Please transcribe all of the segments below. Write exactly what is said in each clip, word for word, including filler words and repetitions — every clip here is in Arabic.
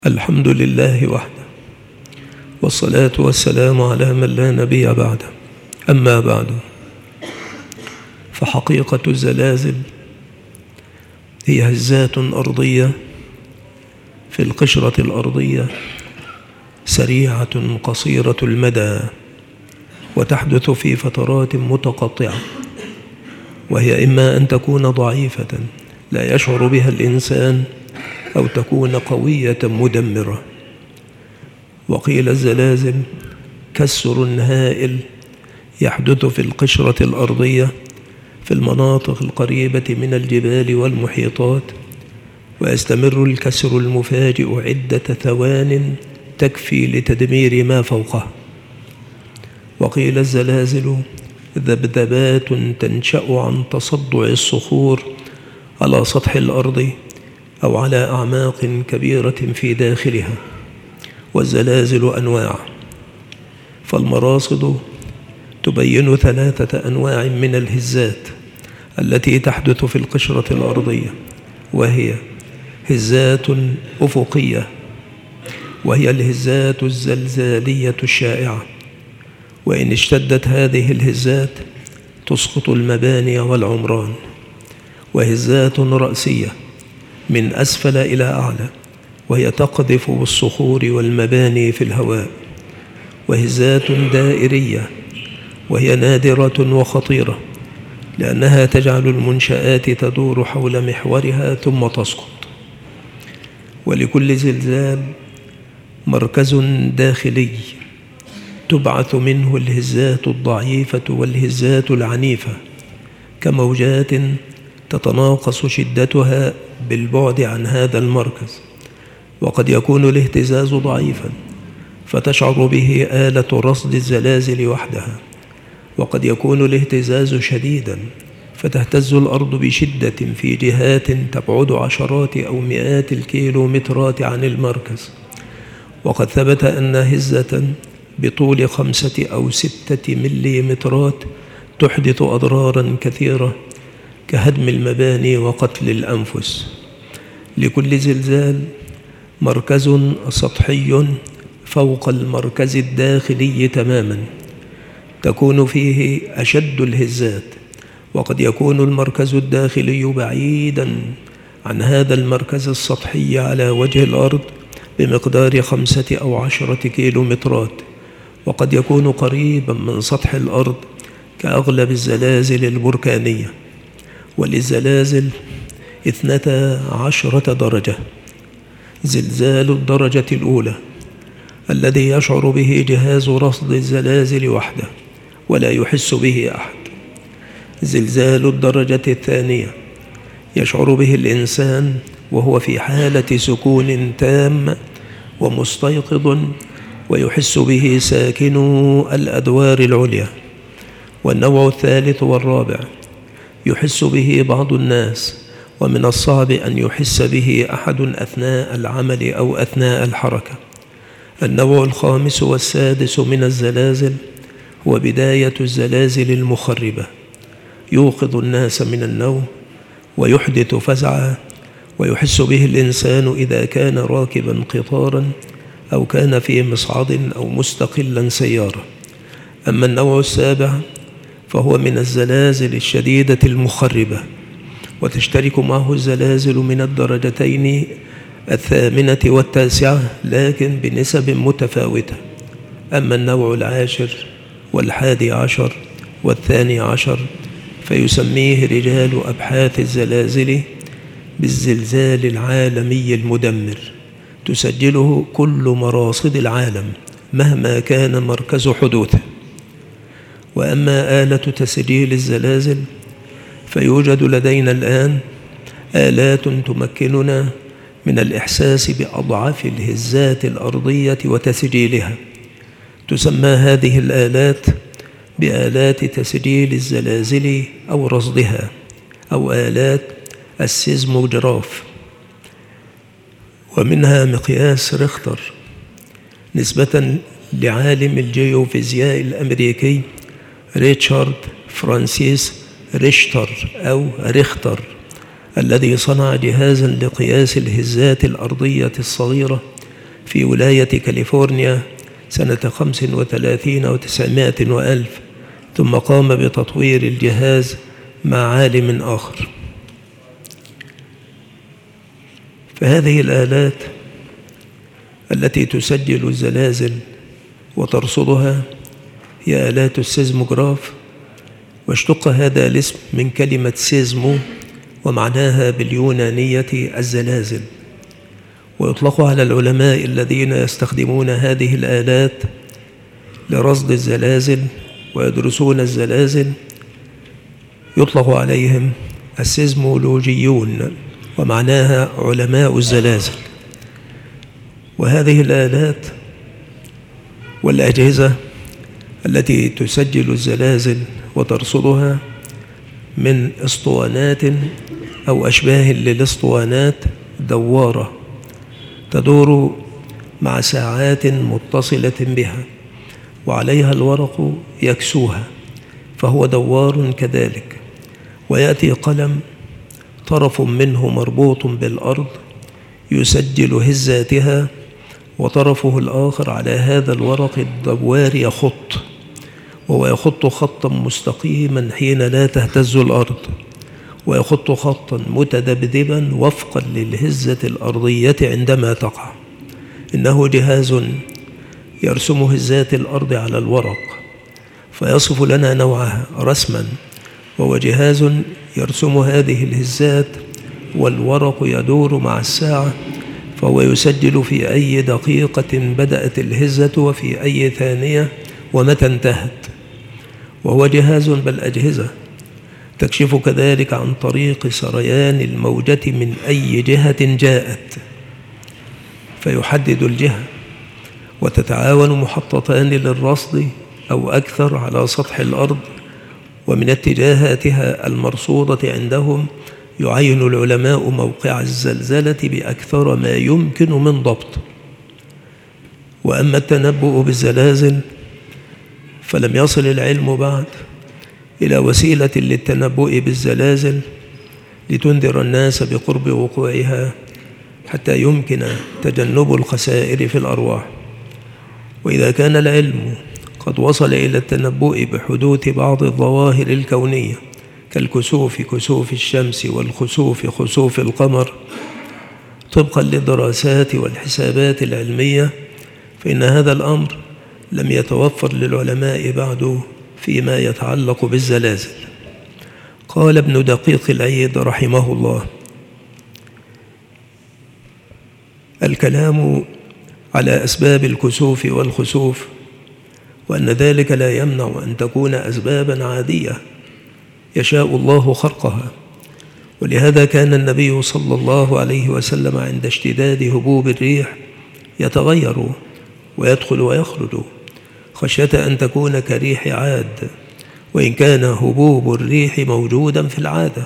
الحمد لله وحده، والصلاة والسلام على من لا نبي بعده. أما بعد، فحقيقة الزلازل هي هزات أرضية في القشرة الأرضية سريعة قصيرة المدى، وتحدث في فترات متقطعة، وهي إما أن تكون ضعيفة لا يشعر بها الإنسان، أو تكون قوية مدمرة. وقيل الزلازل كسر هائل يحدث في القشرة الأرضية في المناطق القريبة من الجبال والمحيطات، ويستمر الكسر المفاجئ عدة ثوان تكفي لتدمير ما فوقه. وقيل الزلازل ذبذبات تنشأ عن تصدع الصخور على سطح الأرض أو على أعماق كبيرة في داخلها. والزلازل أنواع، فالمراصد تبين ثلاثة أنواع من الهزات التي تحدث في القشرة الأرضية، وهي هزات أفقية، وهي الهزات الزلزالية الشائعة، وإن اشتدت هذه الهزات تسقط المباني والعمران. وهزات رأسية من أسفل إلى أعلى، وهي تقذف بالصخور والمباني في الهواء. وهزات دائرية، وهي نادرة وخطيرة، لأنها تجعل المنشآت تدور حول محورها ثم تسقط. ولكل زلزال مركز داخلي تبعث منه الهزات الضعيفة والهزات العنيفة، كموجات تتناقص شدتها بالبعد عن هذا المركز. وقد يكون الاهتزاز ضعيفا فتشعر به آلة رصد الزلازل وحدها، وقد يكون الاهتزاز شديدا فتهتز الأرض بشدة في جهات تبعد عشرات أو مئات الكيلومترات عن المركز. وقد ثبت أن هزة بطول خمسة أو ستة مليمترات تحدث أضرارا كثيرة كهدم المباني وقتل الأنفس. لكل زلزال مركز سطحي فوق المركز الداخلي تماما تكون فيه أشد الهزات، وقد يكون المركز الداخلي بعيدا عن هذا المركز السطحي على وجه الأرض بمقدار خمسة أو عشرة كيلومترات، وقد يكون قريبا من سطح الأرض كأغلب الزلازل البركانية. وللزلازل اثنتا عشرة درجة: زلزال الدرجة الأولى الذي يشعر به جهاز رصد الزلازل وحده ولا يحس به أحد. زلزال الدرجة الثانية يشعر به الإنسان وهو في حالة سكون تام ومستيقظ، ويحس به ساكنو الأدوار العليا. والنوع الثالث والرابع يحس به بعض الناس، ومن الصعب أن يحس به أحد أثناء العمل أو أثناء الحركة. النوع الخامس والسادس من الزلازل هو بداية الزلازل المخربة، يوقظ الناس من النوم ويحدث فزعا، ويحس به الإنسان إذا كان راكبا قطارا أو كان في مصعد أو مستقلا سيارة. أما النوع السابع فهو من الزلازل الشديدة المخربة، وتشترك معه الزلازل من الدرجتين الثامنة والتاسعة، لكن بنسب متفاوتة. أما النوع العاشر والحادي عشر والثاني عشر فيسميه رجال أبحاث الزلازل بالزلزال العالمي المدمر، تسجله كل مراصد العالم مهما كان مركز حدوثه. وأما آلة تسجيل الزلازل فيوجد لدينا الآن آلات تمكننا من الإحساس بأضعاف الهزات الأرضية وتسجيلها. تسمى هذه الآلات بآلات تسجيل الزلازل أو رصدها، أو آلات السيزموجراف. ومنها مقياس ريختر نسبة لعالم الجيوفيزياء الأمريكي ريتشارد فرانسيس ريشتر أو ريختر، الذي صنع جهازا لقياس الهزات الأرضية الصغيرة في ولاية كاليفورنيا سنة خمس وثلاثين وتسعمائة وألف، ثم قام بتطوير الجهاز مع عالم آخر. فهذه الآلات التي تسجل الزلازل وترصدها هي آلات السيزموغراف، واشتق هذا الاسم من كلمة سيزمو ومعناها باليونانية الزلازل، ويطلق على العلماء الذين يستخدمون هذه الآلات لرصد الزلازل ويدرسون الزلازل، يطلق عليهم السيزمولوجيون، ومعناها علماء الزلازل. وهذه الآلات والأجهزة التي تسجل الزلازل وترصدها من اسطوانات أو أشباه للاسطوانات دوارة تدور مع ساعات متصلة بها، وعليها الورق يكسوها، فهو دوار كذلك. ويأتي قلم طرف منه مربوط بالأرض يسجل هزاتها، وطرفه الآخر على هذا الورق الدوار يخط، وهو يخط خطا مستقيما حين لا تهتز الأرض، ويخط خطا متذبذبا وفقا للهزة الأرضية عندما تقع. إنه جهاز يرسم هزات الأرض على الورق فيصف لنا نوعها رسما، وهو جهاز يرسم هذه الهزات والورق يدور مع الساعة، فهو يسجل في أي دقيقة بدأت الهزة وفي أي ثانية ومتى انتهت. وهو جهاز بالأجهزة تكشف كذلك عن طريق سريان الموجة من أي جهة جاءت، فيحدد الجهة، وتتعاون محطتان للرصد أو أكثر على سطح الأرض، ومن اتجاهاتها المرصودة عندهم يعين العلماء موقع الزلزلة بأكثر ما يمكن من ضبط. وأما التنبؤ بالزلازل فلم يصل العلم بعد إلى وسيلة للتنبؤ بالزلازل لتنذر الناس بقرب وقوعها حتى يمكن تجنب الخسائر في الأرواح. وإذا كان العلم قد وصل إلى التنبؤ بحدوث بعض الظواهر الكونية كالكسوف كسوف الشمس والخسوف خسوف القمر طبقا للدراسات والحسابات العلمية، فإن هذا الأمر لم يتوفر للعلماء بعد فيما يتعلق بالزلازل. قال ابن دقيق العيد رحمه الله: الكلام على أسباب الكسوف والخسوف، وأن ذلك لا يمنع أن تكون أسبابا عادية يشاء الله خلقها. ولهذا كان النبي صلى الله عليه وسلم عند اشتداد هبوب الريح يتغير ويدخل ويخرج خشية أن تكون كريح عاد، وإن كان هبوب الريح موجودا في العادة.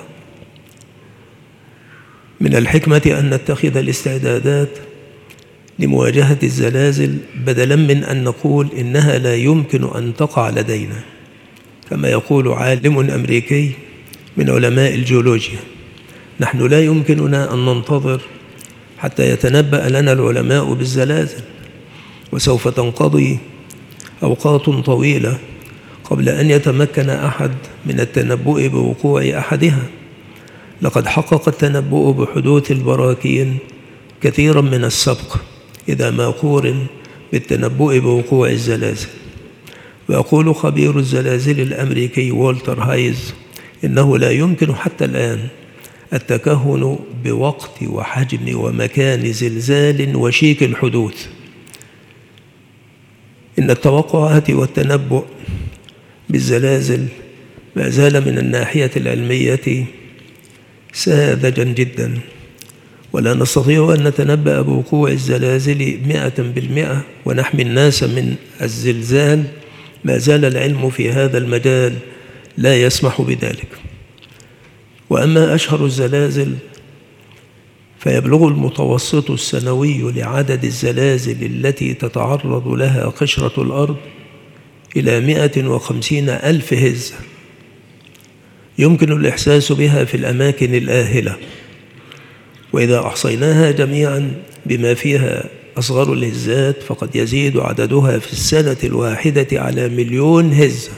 من الحكمة أن نتخذ الاستعدادات لمواجهة الزلازل بدلا من أن نقول إنها لا يمكن أن تقع لدينا، كما يقول عالم أمريكي من علماء الجيولوجيا: نحن لا يمكننا أن ننتظر حتى يتنبأ لنا العلماء بالزلازل، وسوف تنقضي أوقات طويلة قبل أن يتمكن أحد من التنبؤ بوقوع أحدها. لقد حقق التنبؤ بحدوث البراكين كثيرا من السبق إذا ما قورن بالتنبؤ بوقوع الزلازل. ويقول خبير الزلازل الأمريكي والتر هايز إنه لا يمكن حتى الآن التكهن بوقت وحجم ومكان زلزال وشيك الحدوث. إن التوقعات والتنبؤ بالزلازل ما زال من الناحية العلمية ساذجا جدا، ولا نستطيع أن نتنبأ بوقوع الزلازل مئة بالمئة ونحمي الناس من الزلزال. ما زال العلم في هذا المجال لا يسمح بذلك. وأما أشهر الزلازل فيبلغ المتوسط السنوي لعدد الزلازل التي تتعرض لها قشرة الأرض إلى مئة وخمسين ألف هزة، يمكن الإحساس بها في الأماكن الآهلة. وإذا أحصيناها جميعا بما فيها أصغر الهزات فقد يزيد عددها في السنة الواحدة على مليون هزة.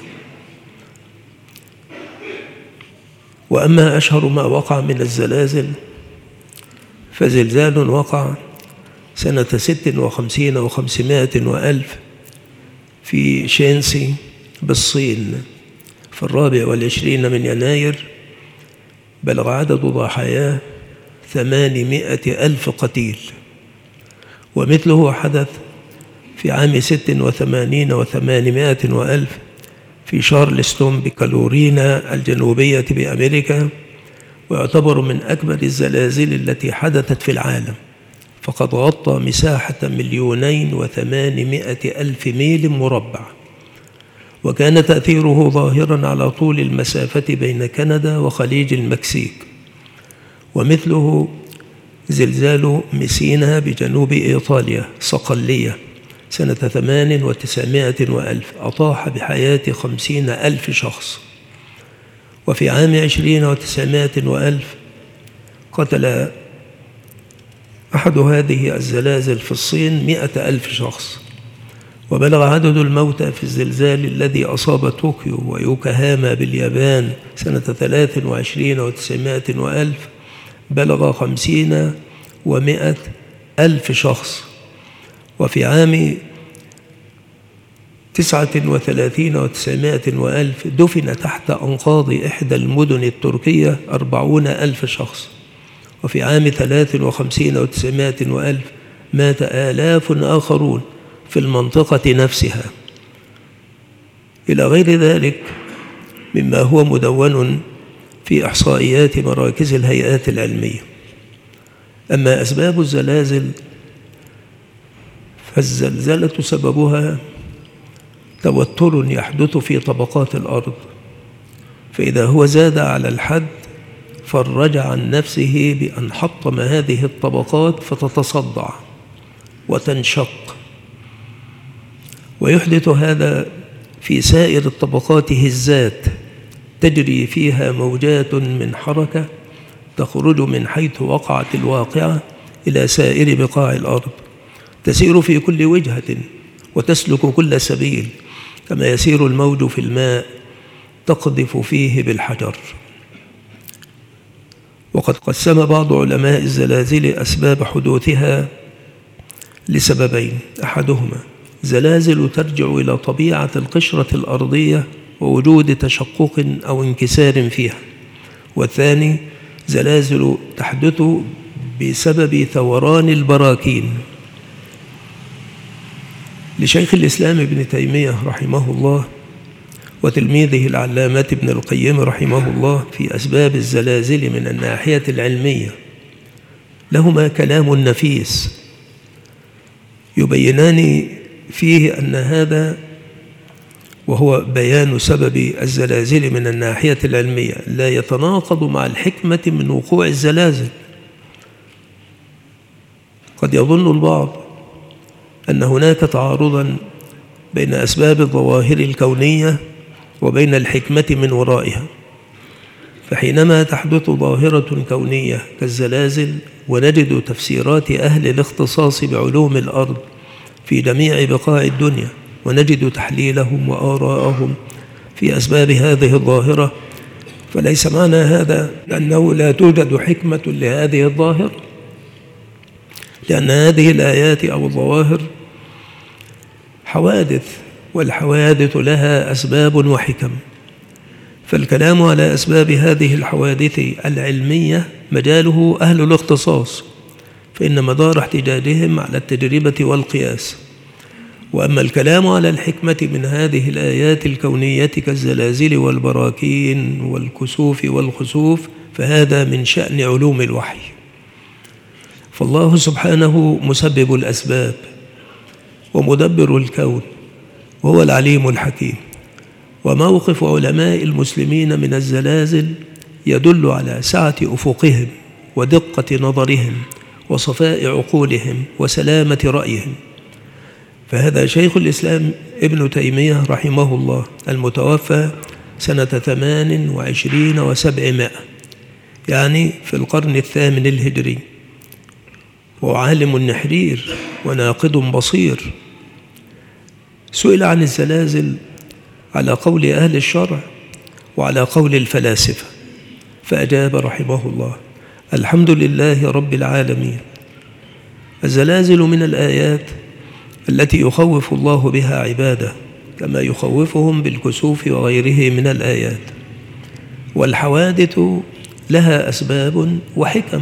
وأما أشهر ما وقع من الزلازل فزلزال وقع سنة ست وخمسين وخمسمائة وألف في شينسي بالصين في الرابع والعشرين من يناير، بلغ عدد ضحاياه ثمانمائة ألف قتيل. ومثله حدث في عام ست وثمانين وثمانمائة وألف في شارلستون بكالورينا الجنوبية بأمريكا، ويعتبر من أكبر الزلازل التي حدثت في العالم، فقد غطى مساحة مليونين وثمانمائة ألف ميل مربع، وكان تأثيره ظاهرا على طول المسافة بين كندا وخليج المكسيك. ومثله زلزال ميسينا بجنوب إيطاليا صقلية سنة ثمان وتسعمائة وألف، أطاح بحياة خمسين ألف شخص. وفي عام عشرين وتسعمائة وألف قتل أحد هذه الزلازل في الصين مئة ألف شخص. وبلغ عدد الموتى في الزلزال الذي أصاب طوكيو ويوكوهاما باليابان سنة ثلاث وعشرين وتسعمائة وألف بلغ خمسين ومائة ألف شخص. وفي عام تسعة وثلاثين وتسعمائة وألف دفن تحت أنقاض إحدى المدن التركية أربعون ألف شخص. وفي عام ثلاث وخمسين وتسعمائة وألف مات آلاف آخرون في المنطقة نفسها، إلى غير ذلك مما هو مدون في إحصائيات مراكز الهيئات العلمية. أما أسباب الزلازل فالزلزلة سببها توتر يحدث في طبقات الأرض، فإذا هو زاد على الحد فرج عن نفسه بأن حطم هذه الطبقات فتتصدع وتنشق، ويحدث هذا في سائر الطبقات هزات تجري فيها موجات من حركة تخرج من حيث وقعت الواقعة إلى سائر بقاع الأرض، تسير في كل وجهة وتسلك كل سبيل، كما يسير الموج في الماء تقذف فيه بالحجر. وقد قسم بعض علماء الزلازل أسباب حدوثها لسببين: أحدهما زلازل ترجع إلى طبيعة القشرة الأرضية ووجود تشقق أو انكسار فيها، والثاني زلازل تحدث بسبب ثوران البراكين. لشيخ الإسلام ابن تيمية رحمه الله وتلميذه العلامة ابن القيم رحمه الله في أسباب الزلازل من الناحية العلمية لهما كلام نفيس يبينان فيه أن هذا، وهو بيان سبب الزلازل من الناحية العلمية، لا يتناقض مع الحكمة من وقوع الزلازل. قد يظن البعض أن هناك تعارضا بين أسباب الظواهر الكونية وبين الحكمة من ورائها، فحينما تحدث ظاهرة كونية كالزلازل ونجد تفسيرات أهل الاختصاص بعلوم الأرض في جميع بقاع الدنيا ونجد تحليلهم وآراءهم في أسباب هذه الظاهرة، فليس معنى هذا أنه لا توجد حكمة لهذه الظاهرة، لأن هذه الآيات أو الظواهر حوادث، والحوادث لها أسباب وحكم. فالكلام على أسباب هذه الحوادث العلمية مجاله أهل الاختصاص، فإن مدار احتجاجهم على التجربة والقياس. وأما الكلام على الحكمة من هذه الآيات الكونية كالزلازل والبراكين والكسوف والخسوف فهذا من شأن علوم الوحي. فالله سبحانه مسبب الأسباب ومدبر الكون وهو العليم الحكيم. وموقف علماء المسلمين من الزلازل يدل على سعة أفقهم ودقة نظرهم وصفاء عقولهم وسلامة رأيهم. فهذا شيخ الإسلام ابن تيمية رحمه الله المتوفى سنة ثمان وعشرين وسبعمائة، يعني في القرن الثامن الهجري، وعالم نحرير وناقد بصير. سئل عن الزلازل على قول أهل الشرع وعلى قول الفلاسفة، فأجاب رحمه الله: الحمد لله رب العالمين. الزلازل من الآيات التي يخوف الله بها عباده، كما يخوفهم بالكسوف وغيره من الآيات. والحوادث لها أسباب وحكم،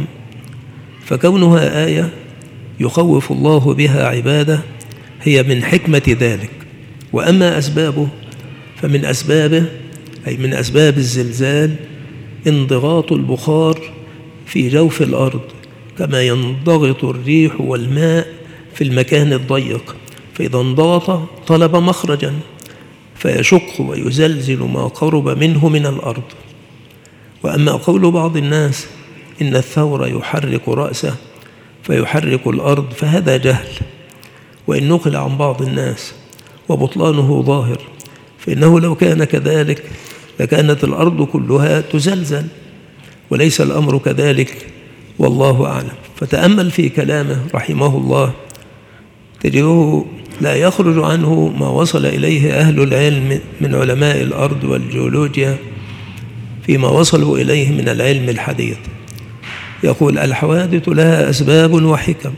فكونها آية يخوف الله بها عباده هي من حكمة ذلك. وأما أسبابه فمن أسبابه أي من أسباب الزلزال انضغاط البخار في جوف الأرض، كما ينضغط الريح والماء في المكان الضيق، فإذا انضغط طلب مخرجا فيشق ويزلزل ما قرب منه من الأرض. وأما قول بعض الناس إن الثور يحرك رأسه فيحرك الأرض فهذا جهل، وإن نقل عن بعض الناس وبطلانه ظاهر، فإنه لو كان كذلك لكانت الأرض كلها تزلزل، وليس الأمر كذلك والله أعلم. فتأمل في كلامه رحمه الله تجده لا يخرج عنه ما وصل إليه أهل العلم من علماء الأرض والجيولوجيا فيما وصلوا إليه من العلم الحديث. يقول: الحوادث لها أسباب وحكم،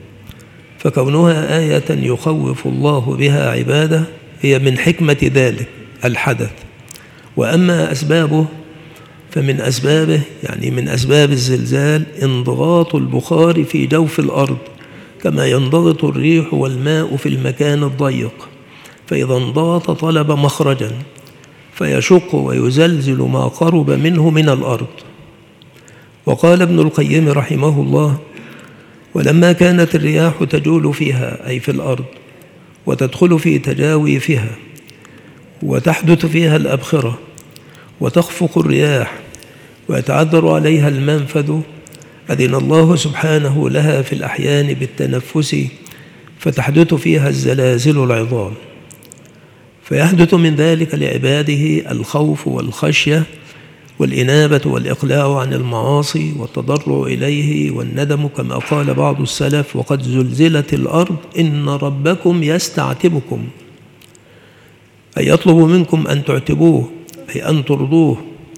فكونها آية يخوف الله بها عباده هي من حكمة ذلك الحدث. وأما أسبابه فمن أسبابه يعني من أسباب الزلزال انضغاط البخار في جوف الأرض، كما ينضغط الريح والماء في المكان الضيق، فإذا انضغط طلب مخرجا فيشق ويزلزل ما قرب منه من الأرض. وقال ابن القيم رحمه الله: ولما كانت الرياح تجول فيها أي في الأرض وتدخل في تجاويفها وتحدث فيها الأبخرة وتخفق الرياح ويتعذر عليها المنفذ، أذن الله سبحانه لها في الأحيان بالتنفس فتحدث فيها الزلازل العظام، فيحدث من ذلك لعباده الخوف والخشية والإنابة والإقلاع عن المعاصي والتضرع إليه والندم، كما قال بعض السلف: وقد زلزلت الأرض إن ربكم يستعتبكم، أي يطلب منكم أن تعتبوه أي أن ترضوه،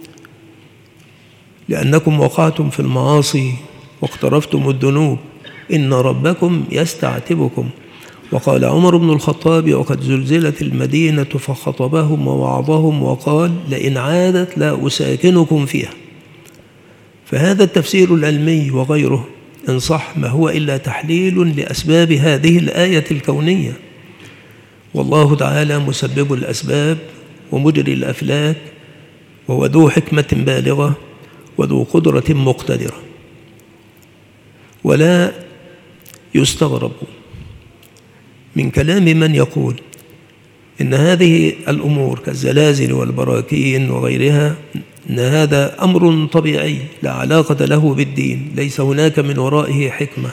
لأنكم وقعتم في المعاصي واقترفتم الذنوب، إن ربكم يستعتبكم. وقال عمر بن الخطاب: وقد زلزلت المدينة فخطبهم ووعظهم وقال: لئن عادت لا أساكنكم فيها. فهذا التفسير العلمي وغيره إن صح ما هو إلا تحليل لأسباب هذه الآية الكونية، والله تعالى مسبب الأسباب ومجري الأفلاك، وهو ذو حكمة بالغة وذو قدرة مقتدرة. ولا يستغرب من كلام من يقول إن هذه الأمور كالزلازل والبراكين وغيرها إن هذا أمر طبيعي لا علاقة له بالدين، ليس هناك من ورائه حكمة.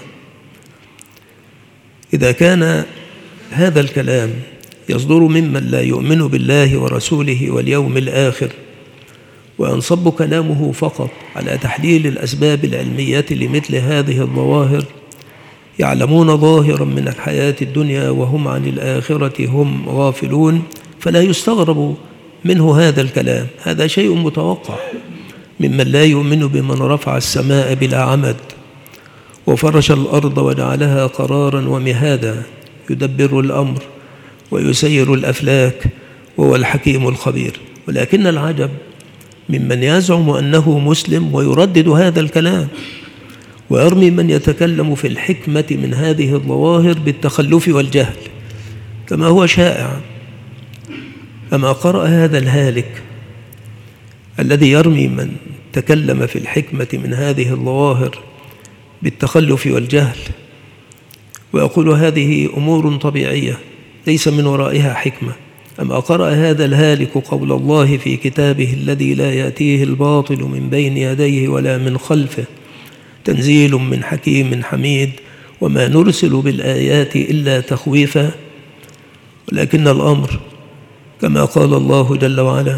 إذا كان هذا الكلام يصدر ممن لا يؤمن بالله ورسوله واليوم الآخر وينصب كلامه فقط على تحليل الأسباب العلمية لمثل هذه الظواهر، يعلمون ظاهرا من الحياة الدنيا وهم عن الآخرة هم غافلون، فلا يستغرب منه هذا الكلام. هذا شيء متوقع ممن لا يؤمن بمن رفع السماء بلا عمد وفرش الأرض وجعلها قرارا ومهادا، يدبر الأمر ويسير الأفلاك وهو الحكيم الخبير. ولكن العجب ممن يزعم أنه مسلم ويردد هذا الكلام ويرمي من يتكلم في الحكمة من هذه الظواهر بالتخلف والجهل كما هو شائع. أما قرأ هذا الهالك الذي يرمي من تكلم في الحكمة من هذه الظواهر بالتخلف والجهل ويقول هذه أمور طبيعية ليس من ورائها حكمة؟ أما قرأ هذا الهالك قول الله في كتابه الذي لا يأتيه الباطل من بين يديه ولا من خلفه تنزيل من حكيم حميد وما نرسل بالآيات إلا تخويفا؟ ولكن الأمر كما قال الله جل وعلا: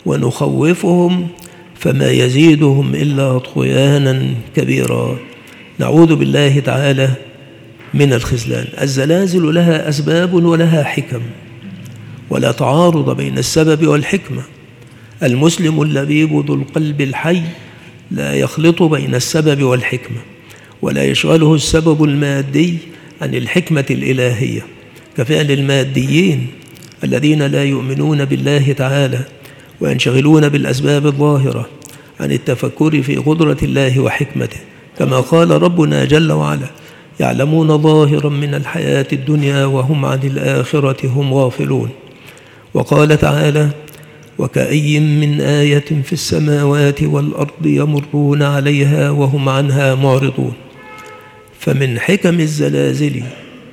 ونخوفهم فما يزيدهم إلا طغيانا كبيرا. نعوذ بالله تعالى من الخذلان. الزلازل لها أسباب ولها حكم، ولا تعارض بين السبب والحكمة. المسلم اللبيب ذو القلب الحي لا يخلط بين السبب والحكمة، ولا يشغله السبب المادي عن الحكمة الإلهية، كفعل الماديين الذين لا يؤمنون بالله تعالى وينشغلون بالأسباب الظاهرة عن التفكر في قدرة الله وحكمته، كما قال ربنا جل وعلا: يعلمون ظاهرا من الحياة الدنيا وهم عن الآخرة هم غافلون. وقال تعالى: وكأي من آية في السماوات والأرض يمرون عليها وهم عنها معرضون. فمن حكم الزلازل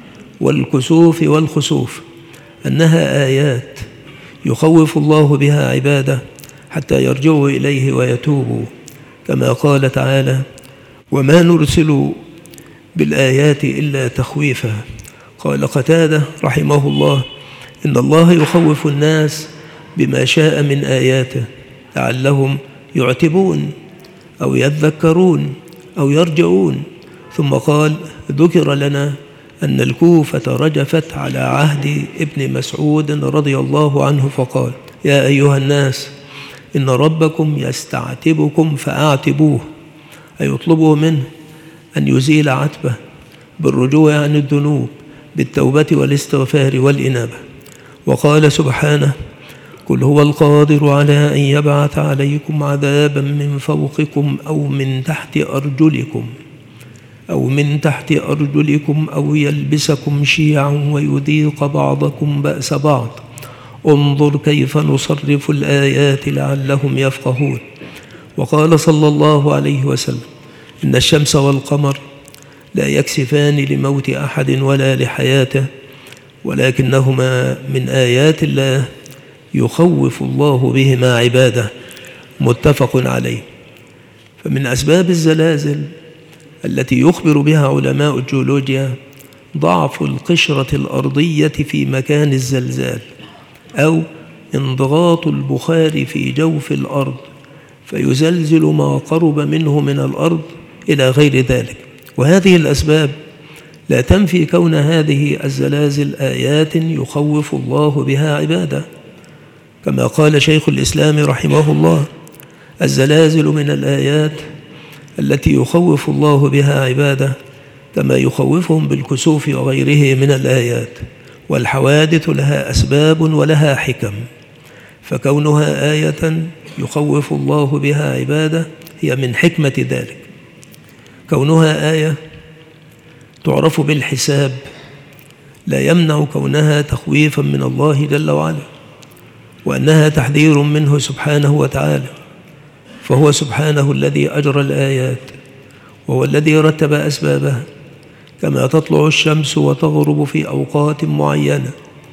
والكسوف والخسوف أنها آيات يخوف الله بها عباده حتى يرجعوا إليه ويتوبوا، كما قال تعالى: وما نرسل بالآيات إلا تخويفا. قال قتادة رحمه الله: إن الله يخوف الناس بما شاء من آياته لعلهم يعتبون أو يذكرون أو يرجعون. ثم قال: ذكر لنا أن الكوفة رجفت على عهد ابن مسعود رضي الله عنه فقال: يا أيها الناس إن ربكم يستعتبكم فأعتبوه، أي يطلبوا منه أن يزيل عتبه بالرجوع عن الذنوب بالتوبة والاستغفار والإنابة. وقال سبحانه: قل هو القادر على أن يبعث عليكم عذابا من فوقكم أو من تحت أرجلكم أو من تحت أرجلكم أو يلبسكم شيعا ويذيق بعضكم بأس بعض، انظر كيف نصرف الآيات لعلهم يفقهون. وقال صلى الله عليه وسلم: إن الشمس والقمر لا يكسفان لموت أحد ولا لحياته، ولكنهما من آيات الله يخوف الله بهما عباده. متفق عليه. فمن أسباب الزلازل التي يخبر بها علماء الجيولوجيا ضعف القشرة الأرضية في مكان الزلزال، أو انضغاط البخار في جوف الأرض فيزلزل ما قرب منه من الأرض إلى غير ذلك. وهذه الأسباب لا تنفي كون هذه الزلازل آيات يخوف الله بها عباده، كما قال شيخ الإسلام رحمه الله: الزلازل من الآيات التي يخوف الله بها عباده كما يخوفهم بالكسوف وغيره من الآيات. والحوادث لها أسباب ولها حكم، فكونها آية يخوف الله بها عباده هي من حكمة ذلك. كونها آية تعرف بالحساب لا يمنع كونها تخويفا من الله جل وعلا، وأنها تحذير منه سبحانه وتعالى، فهو سبحانه الذي أجرى الآيات، وهو الذي رتب أسبابها، كما تطلع الشمس وتغرب في أوقات معينة،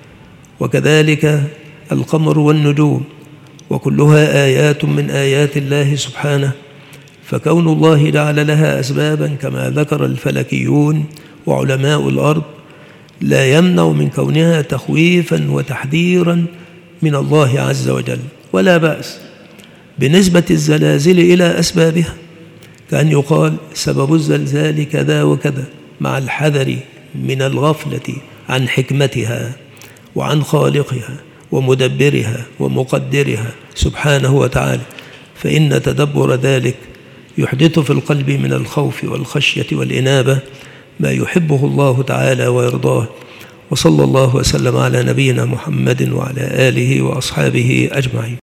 وكذلك القمر والنجوم، وكلها آيات من آيات الله سبحانه. فكون الله جعل لها أسبابا كما ذكر الفلكيون وعلماء الأرض لا يمنع من كونها تخويفا وتحذيرا من الله عز وجل. ولا بأس بنسبة الزلازل إلى أسبابها، كأن يقال سبب الزلزال كذا وكذا، مع الحذر من الغفلة عن حكمتها وعن خالقها ومدبرها ومقدرها سبحانه وتعالى، فإن تدبر ذلك يحدث في القلب من الخوف والخشية والإنابة ما يحبه الله تعالى ويرضاه. وصلى الله وسلم على نبينا محمد وعلى آله وأصحابه أجمعين.